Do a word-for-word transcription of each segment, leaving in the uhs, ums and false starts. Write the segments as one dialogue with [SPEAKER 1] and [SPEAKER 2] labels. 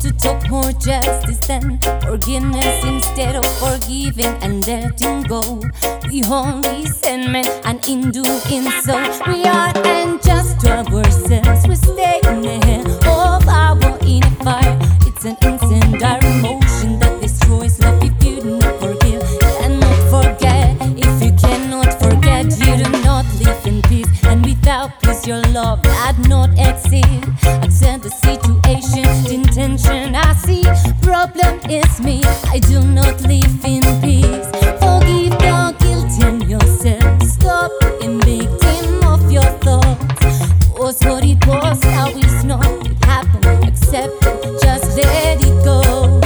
[SPEAKER 1] to talk more justice than forgiveness instead of forgiving and letting go. We only resentment, and in doing so, we are unjust to ourselves. We stay in the hand of our inner fire. It's an incendiary emotion that destroys love. If you do not forgive, cannot forget. If you cannot forget, you do not live in peace. And without peace, your love that not exist. Accept the situation, the intention I see. Problem is me, I do not live in peace. Forgive the guilty and yourself. Stop being victim of your thoughts. Was what it was, now it's not. It happened, accept it, just let it go.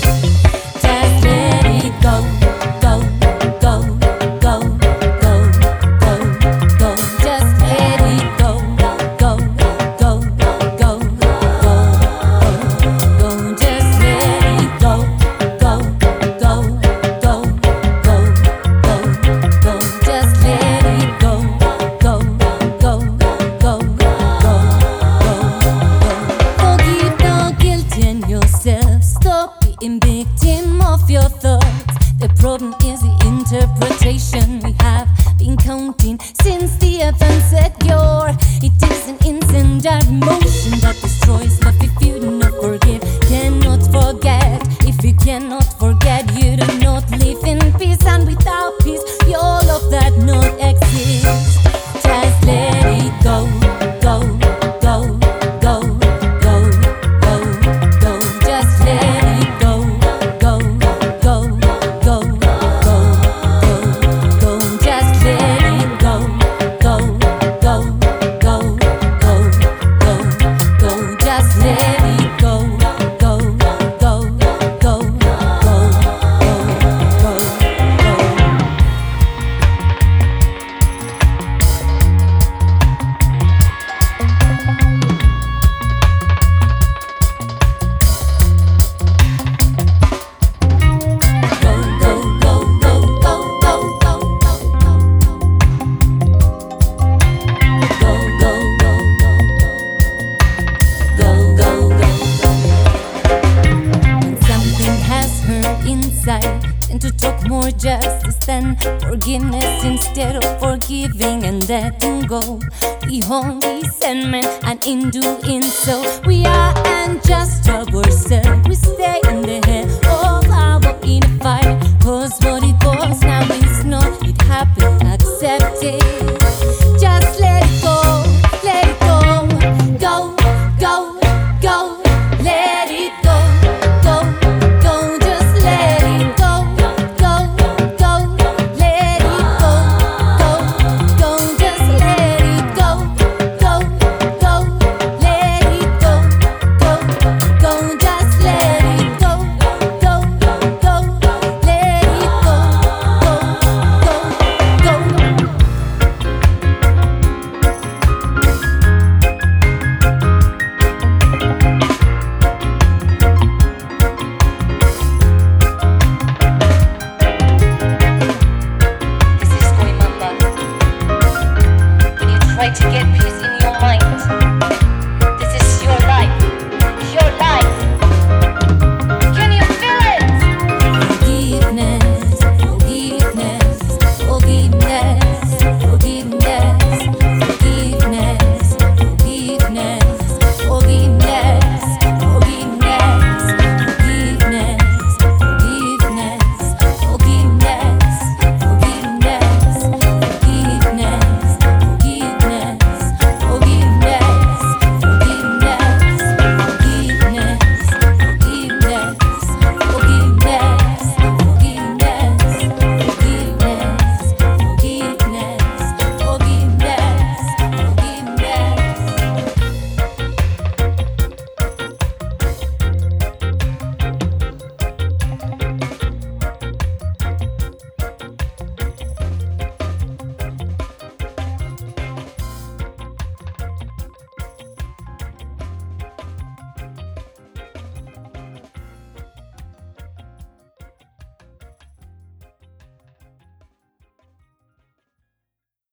[SPEAKER 1] Just let it go, go, go, go, go, go, go. Just let it go, go, go, go, go, go. Just let it go, go, go, go, go, go, go. Just let it go, go, go, go, go, go. Forgive the guilty and yourself. Stop being victim of your thoughts. The problem is the interpretation we have been counting since the events at your. It is an incendiary emotion that destroys love. If you do not forgive, cannot forget. If you cannot forget, you do not live in peace. And without peace, your love that not exists. Just let it go, go, go, go, go, go, go. Just let it go, go, go, go, go, go, go. Just let it go, go, go, go, go, go, go. Just let it go, go, go, go, go, go, go, go. And to talk more justice than forgiveness instead of forgiving and letting go. We hold resentment, and in doing so, we are unjust.